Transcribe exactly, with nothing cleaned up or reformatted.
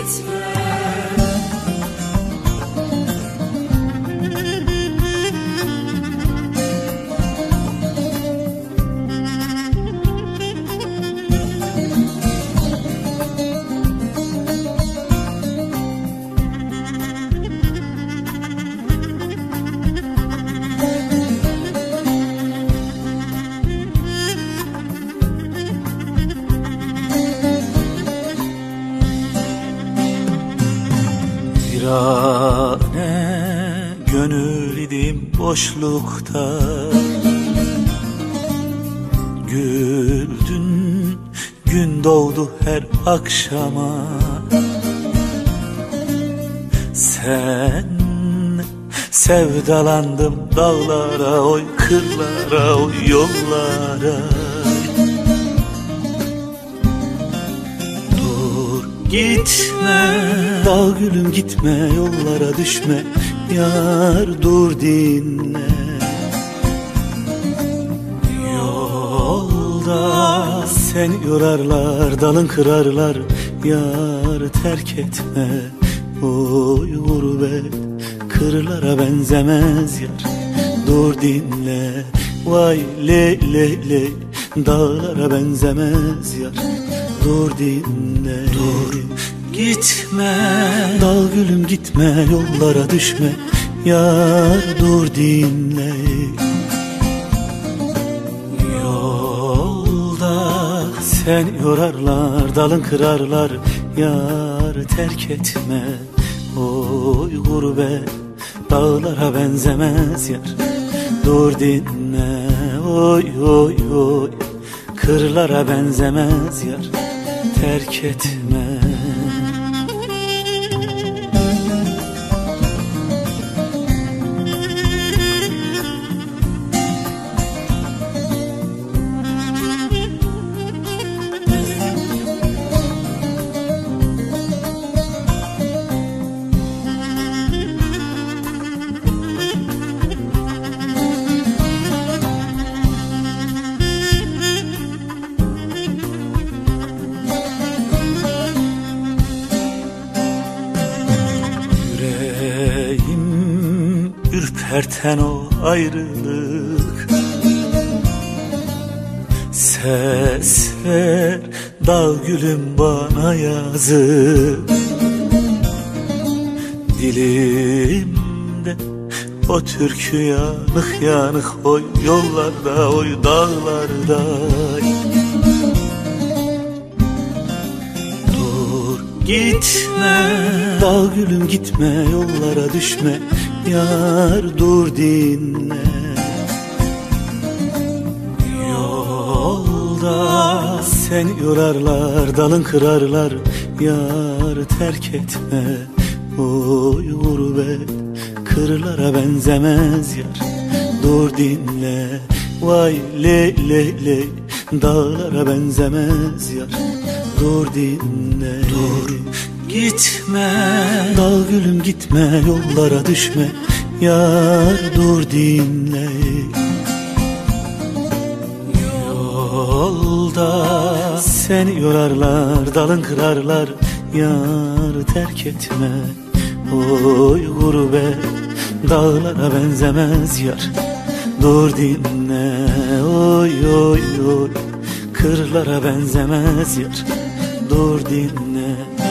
Virane gönül idim boşlukta, güldün gün doğdu her akşama. Sen sevdalandım dağlara, oy kırlara, oy yollara. Gitme dağ gülüm gitme, yollara düşme yar, dur dinle. Yolda seni yorarlar, dalın kırarlar yar, terk etme. Oy gurbet kırlara benzemez yar, dur dinle. Vay le le le, dağlara benzemez yar, dur dinle. Dur gitme dağ gülüm gitme, yollara düşme yar, dur dinle. Yolda seni yorarlar, dalın kırarlar yar, terk etme. Oy gurbet dağlara benzemez yar, dur dinle. Oy oy oy, kırlara benzemez yar, terk etme. Ürperten o ayrılık, ses ver dağ gülüm bana yazık. Dilimde o türkü yanık yanık, oy yollarda, oy dağlarda. Dur gitme dağ gülüm gitme, yollara düşme yar, dur dinle. Yolda seni yorarlar, dalın kırarlar yar, terk etme. Oy gurbet kırlara benzemez yar, dur dinle. Vay le le le, dağlara benzemez yar, dur dinle. Dur gitme dağ gülüm gitme, yollara düşme yar, dur dinle. Yolda seni yorarlar, dalın kırarlar yar, terk etme. Oy gurbet dağlara benzemez yar, dur dinle. Oy oy oy, kırlara benzemez yar, dur dinle.